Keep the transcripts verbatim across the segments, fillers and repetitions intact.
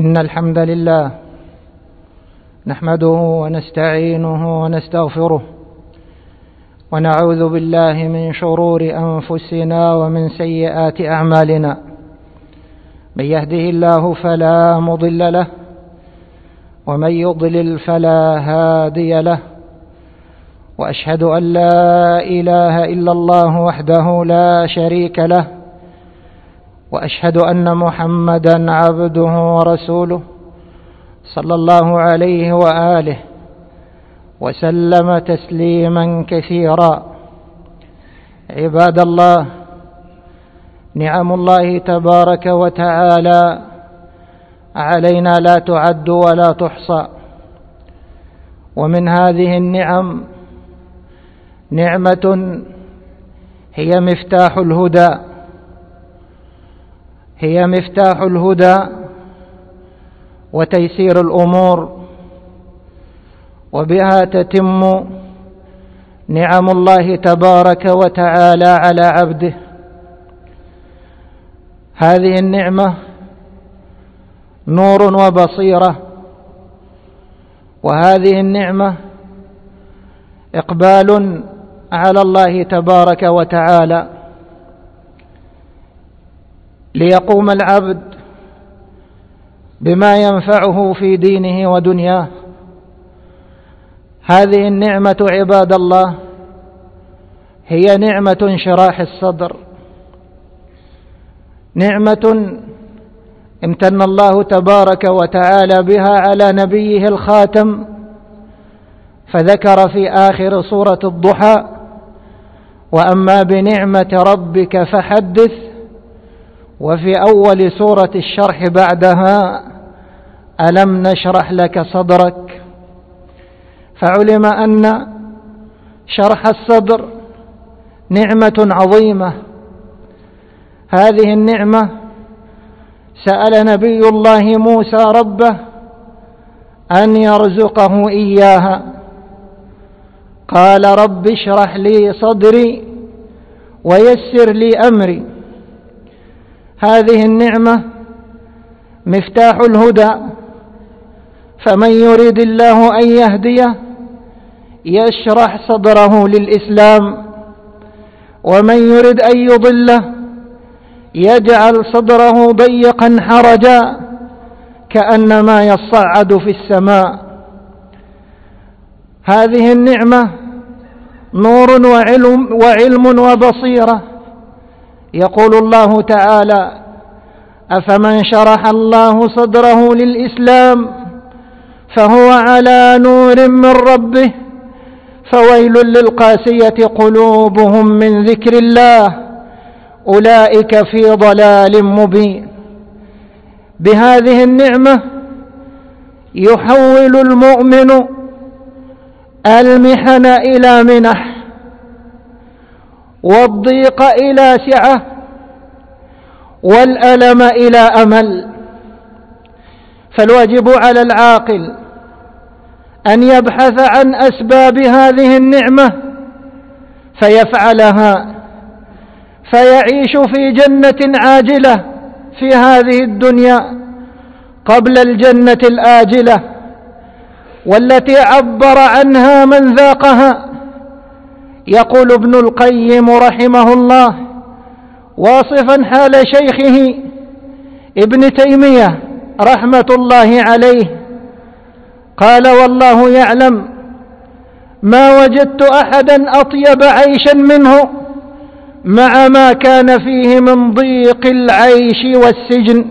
إن الحمد لله نحمده ونستعينه ونستغفره ونعوذ بالله من شرور أنفسنا ومن سيئات أعمالنا. من يهده الله فلا مضل له ومن يضلل فلا هادي له، وأشهد أن لا إله إلا الله وحده لا شريك له، وأشهد أن محمدا عبده ورسوله صلى الله عليه وآله وسلم تسليما كثيرا. عباد الله، نعم الله تبارك وتعالى علينا لا تعد ولا تحصى، ومن هذه النعم نعمة هي مفتاح الهدى هي مفتاح الهدى وتيسير الأمور، وبها تتم نعم الله تبارك وتعالى على عبده. هذه النعمة نور وبصيرة، وهذه النعمة إقبال على الله تبارك وتعالى، ليقوم العبد بما ينفعه في دينه ودنياه. هذه النعمة عباد الله هي نعمة انشراح الصدر، نعمة امتن الله تبارك وتعالى بها على نبيه الخاتم، فذكر في آخر سورة الضحى: وأما بنعمة ربك فحدث، وفي أول سورة الشرح بعدها: ألم نشرح لك صدرك. فعلم أن شرح الصدر نعمة عظيمة. هذه النعمة سأل نبي الله موسى ربه أن يرزقه إياها، قال: رب اشرح لي صدري ويسر لي أمري. هذه النعمة مفتاح الهدى، فمن يريد الله أن يهديه يشرح صدره للإسلام، ومن يريد أن يضله يجعل صدره ضيقا حرجا كأنما يصعد في السماء. هذه النعمة نور وعلم, وعلم وبصيرة. يقول الله تعالى: أفمن شرح الله صدره للإسلام فهو على نور من ربه فويل للقاسية قلوبهم من ذكر الله أولئك في ضلال مبين. بهذه النعمة يحول المؤمن المحن إلى منح، والضيق إلى سعة، والألم إلى أمل. فالواجب على العاقل أن يبحث عن أسباب هذه النعمة فيفعلها، فيعيش في جنة عاجلة في هذه الدنيا قبل الجنة الآجلة، والتي عبر عنها من ذاقها. يقول ابن القيم رحمه الله واصفا حال شيخه ابن تيمية رحمة الله عليه، قال: والله يعلم ما وجدت أحدا أطيب عيشا منه مع ما كان فيه من ضيق العيش والسجن.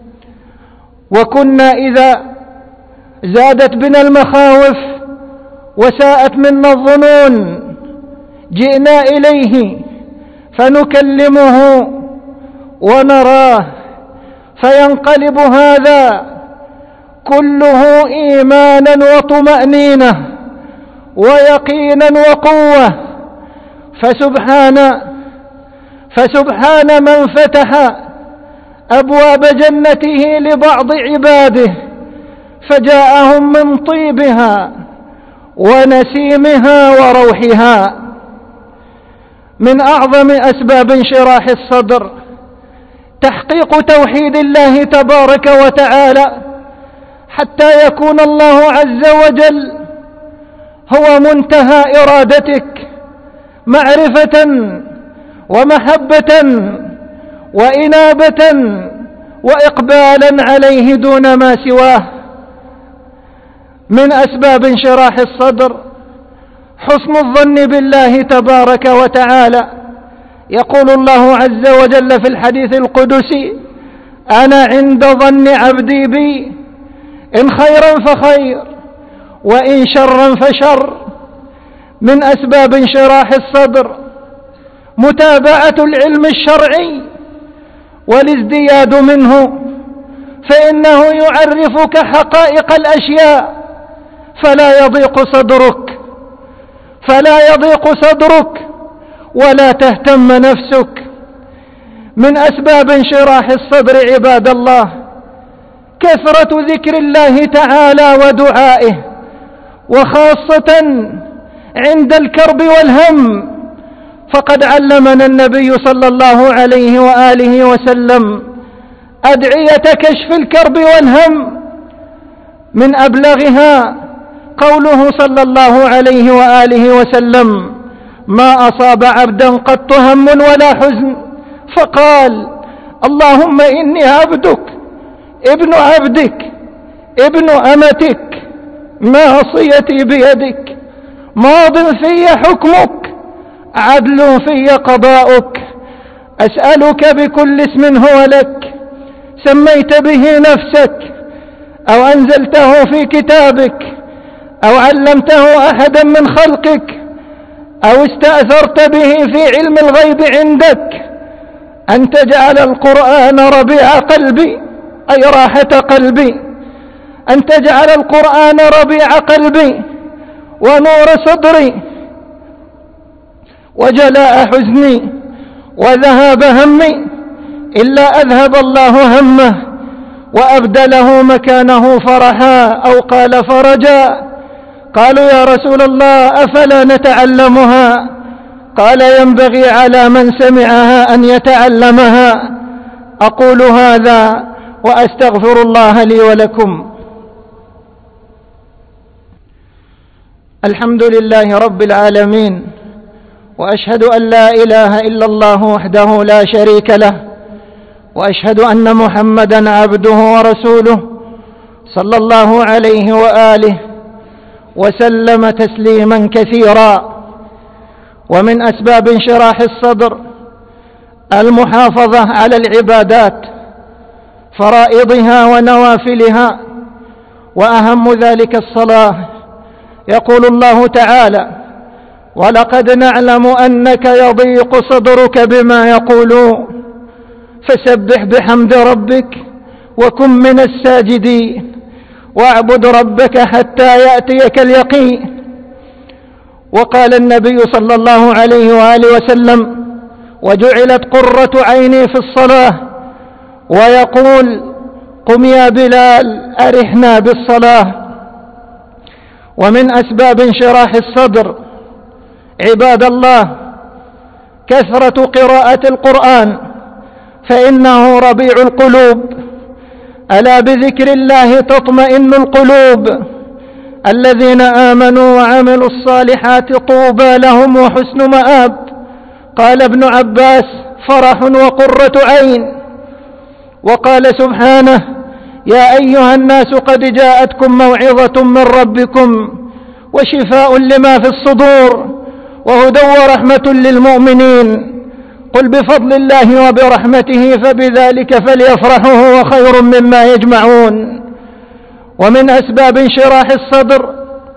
وكنا إذا زادت بنا المخاوف وساءت منا الظنون جئنا إليه فنكلمه ونراه، فينقلب هذا كله إيمانا وطمأنينة ويقينا وقوة. فسبحان فسبحان من فتح أبواب جنته لبعض عباده فجاءهم من طيبها ونسيمها وروحها. من أعظم أسباب انشراح الصدر تحقيق توحيد الله تبارك وتعالى حتى يكون الله عز وجل هو منتهى إرادتك معرفة ومحبة وإنابة وإقبالا عليه دون ما سواه. من أسباب انشراح الصدر حسن الظن بالله تبارك وتعالى. يقول الله عز وجل في الحديث القدسي: أنا عند ظن عبدي بي، إن خيرا فخير وإن شرا فشر. من أسباب انشراح الصدر متابعة العلم الشرعي والازدياد منه، فإنه يعرفك حقائق الأشياء فلا يضيق صدرك فلا يضيق صدرك ولا تهتم نفسك. من أسباب انشراح الصدر عباد الله كثرة ذكر الله تعالى ودعائه، وخاصة عند الكرب والهم، فقد علمنا النبي صلى الله عليه وآله وسلم أدعية كشف الكرب والهم. من أبلغها قوله صلى الله عليه وآله وسلم: ما أصاب عبدا قط هم ولا حزن فقال: اللهم إني عبدك ابن عبدك ابن أمتك ناصيتي بيدك ماض في حكمك عدل في قضاؤك، أسألك بكل اسم هو لك سميت به نفسك أو أنزلته في كتابك أو علمته أحدا من خلقك أو استأثرت به في علم الغيب عندك، أن تجعل القرآن ربيع قلبي أي راحة قلبي، أن تجعل القرآن ربيع قلبي ونور صدري وجلاء حزني وذهاب همي، إلا أذهب الله همه وأبدله مكانه فرحا أو قال فرجا. قالوا: يا رسول الله أفلا نتعلمها؟ قال: ينبغي على من سمعها أن يتعلمها. أقول هذا وأستغفر الله لي ولكم. الحمد لله رب العالمين، وأشهد أن لا إله إلا الله وحده لا شريك له، وأشهد أن محمدا عبده ورسوله صلى الله عليه وآله وسلم تسليما كثيرا. ومن أسباب انشراح الصدر المحافظة على العبادات فرائضها ونوافلها، وأهم ذلك الصلاة. يقول الله تعالى: ولقد نعلم أنك يضيق صدرك بما يقولون فسبح بحمد ربك وكن من الساجدين واعبد ربك حتى يأتيك اليقين. وقال النبي صلى الله عليه وآله وسلم: وجعلت قرة عيني في الصلاة. ويقول: قم يا بلال أرحنا بالصلاة. ومن أسباب انشراح الصدر عباد الله كثرة قراءة القرآن، فإنه ربيع القلوب. ألا بذكر الله تطمئن القلوب. الذين آمنوا وعملوا الصالحات طوبى لهم وحسن مآب. قال ابن عباس: فرح وقرة عين. وقال سبحانه: يا أيها الناس قد جاءتكم موعظة من ربكم وشفاء لما في الصدور وهدى ورحمة للمؤمنين. قل بفضل الله وبرحمته فبذلك فليفرحوا هو خير مما يجمعون. ومن أسباب انشراح الصدر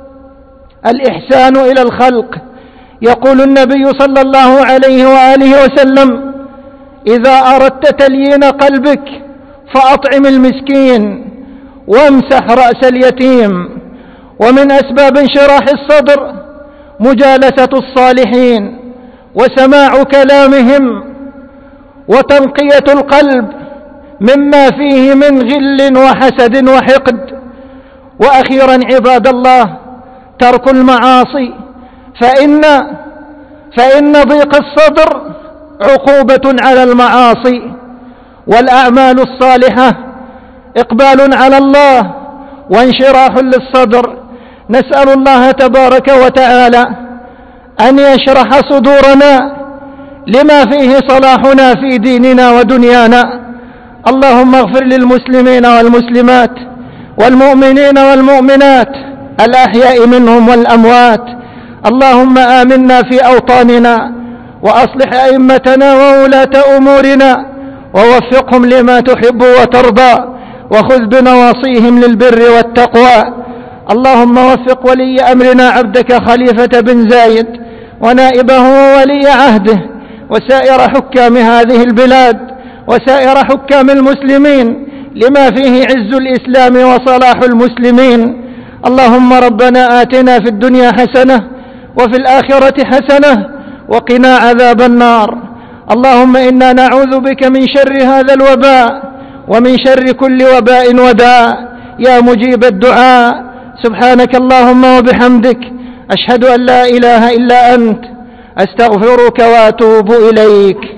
الإحسان إلى الخلق. يقول النبي صلى الله عليه وآله وسلم: إذا أردت تليين قلبك فأطعم المسكين وامسح رأس اليتيم. ومن أسباب انشراح الصدر مجالسة الصالحين وسماع كلامهم وتنقية القلب مما فيه من غل وحسد وحقد. وأخيرا عباد الله ترك المعاصي، فإن فإن ضيق الصدر عقوبة على المعاصي، والأعمال الصالحة إقبال على الله وانشراح للصدر. نسأل الله تبارك وتعالى أن يشرح صدورنا لما فيه صلاحنا في ديننا ودنيانا. اللهم اغفر للمسلمين والمسلمات والمؤمنين والمؤمنات الأحياء منهم والأموات. اللهم آمنا في أوطاننا وأصلح أئمتنا وولاة أمورنا ووفقهم لما تحب وترضى وخذ بنواصيهم للبر والتقوى. اللهم وفق ولي أمرنا عبدك خليفة بن زايد ونائبه وولي عهده وسائر حكام هذه البلاد وسائر حكام المسلمين لما فيه عز الإسلام وصلاح المسلمين. اللهم ربنا آتنا في الدنيا حسنة وفي الآخرة حسنة وقنا عذاب النار. اللهم إنا نعوذ بك من شر هذا الوباء ومن شر كل وباء وداء يا مجيب الدعاء. سبحانك اللهم وبحمدك أشهد أن لا إله إلا أنت أستغفرك وأتوب إليك.